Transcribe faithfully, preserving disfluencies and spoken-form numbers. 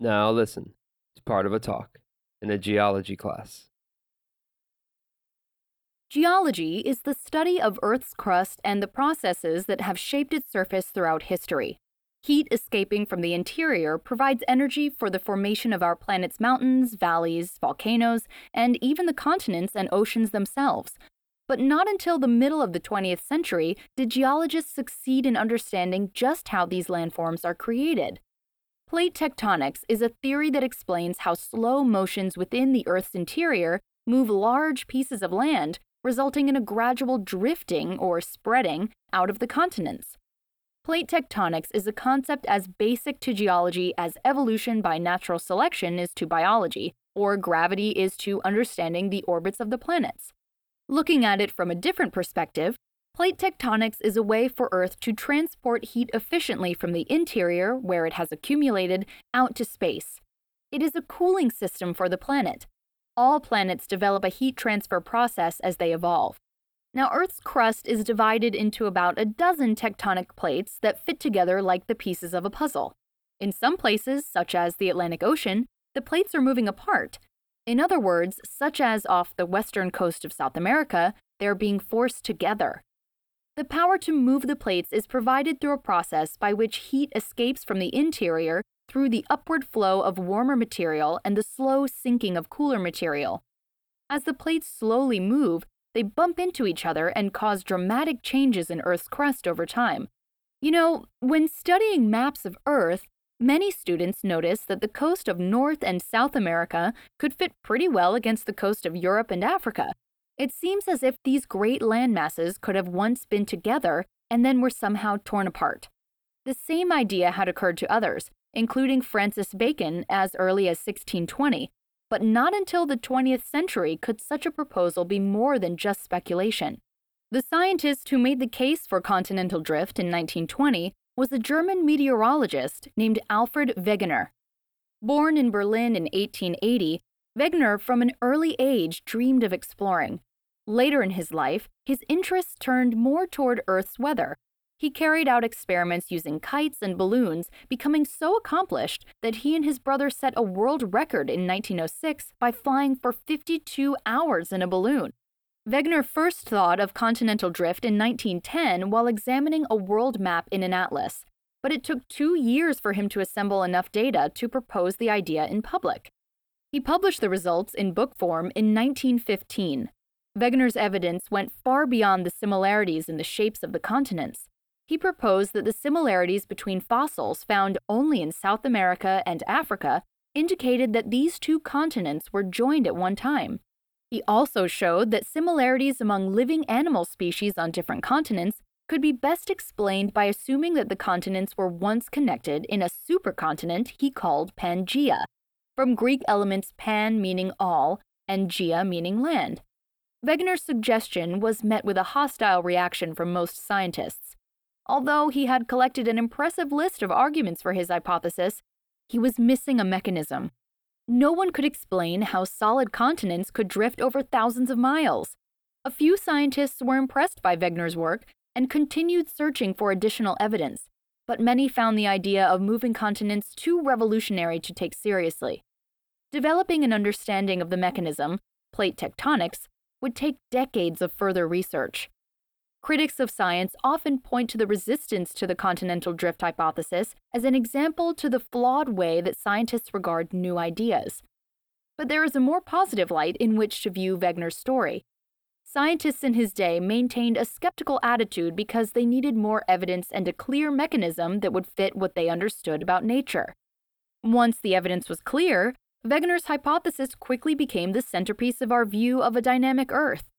Now listen, it's part of a talk in a geology class. Geology is the study of Earth's crust and the processes that have shaped its surface throughout history. Heat escaping from the interior provides energy for the formation of our planet's mountains, valleys, volcanoes, and even the continents and oceans themselves. But not until the middle of the twentieth century did geologists succeed in understanding just how these landforms are created. Plate tectonics is a theory that explains how slow motions within the Earth's interior move large pieces of land, resulting in a gradual drifting or spreading out of the continents. Plate tectonics is a concept as basic to geology as evolution by natural selection is to biology, or gravity is to understanding the orbits of the planets. Looking at it from a different perspective, plate tectonics is a way for Earth to transport heat efficiently from the interior, where it has accumulated, out to space. It is a cooling system for the planet. All planets develop a heat transfer process as they evolve. Now, Earth's crust is divided into about a dozen tectonic plates that fit together like the pieces of a puzzle. In some places, such as the Atlantic Ocean, the plates are moving apart. In other words, such as off the western coast of South America, they're being forced together. The power to move the plates is provided through a process by which heat escapes from the interior through the upward flow of warmer material and the slow sinking of cooler material. As the plates slowly move, they bump into each other and cause dramatic changes in Earth's crust over time. You know, when studying maps of Earth, many students notice that the coast of North and South America could fit pretty well against the coast of Europe and Africa. It seems as if these great landmasses could have once been together and then were somehow torn apart. The same idea had occurred to others, including Francis Bacon as early as sixteen twenty, but not until the twentieth century could such a proposal be more than just speculation. The scientist who made the case for continental drift in nineteen twenty was a German meteorologist named Alfred Wegener. Born in Berlin in eighteen eighty, Wegener from an early age dreamed of exploring. Later in his life, his interests turned more toward Earth's weather. He carried out experiments using kites and balloons, becoming so accomplished that he and his brother set a world record in nineteen oh six by flying for fifty-two hours in a balloon. Wegener first thought of continental drift in nineteen ten while examining a world map in an atlas, but it took two years for him to assemble enough data to propose the idea in public. He published the results in book form in nineteen fifteen. Wegener's evidence went far beyond the similarities in the shapes of the continents. He proposed that the similarities between fossils found only in South America and Africa indicated that these two continents were joined at one time. He also showed that similarities among living animal species on different continents could be best explained by assuming that the continents were once connected in a supercontinent he called Pangaea, from Greek elements pan meaning all and gaea meaning land. Wegener's suggestion was met with a hostile reaction from most scientists. Although he had collected an impressive list of arguments for his hypothesis, he was missing a mechanism. No one could explain how solid continents could drift over thousands of miles. A few scientists were impressed by Wegener's work and continued searching for additional evidence, but many found the idea of moving continents too revolutionary to take seriously. Developing an understanding of the mechanism, plate tectonics, would take decades of further research. Critics of science often point to the resistance to the continental drift hypothesis as an example to the flawed way that scientists regard new ideas. But there is a more positive light in which to view Wegener's story. Scientists in his day maintained a skeptical attitude because they needed more evidence and a clear mechanism that would fit what they understood about nature. Once the evidence was clear, Wegener's hypothesis quickly became the centerpiece of our view of a dynamic Earth.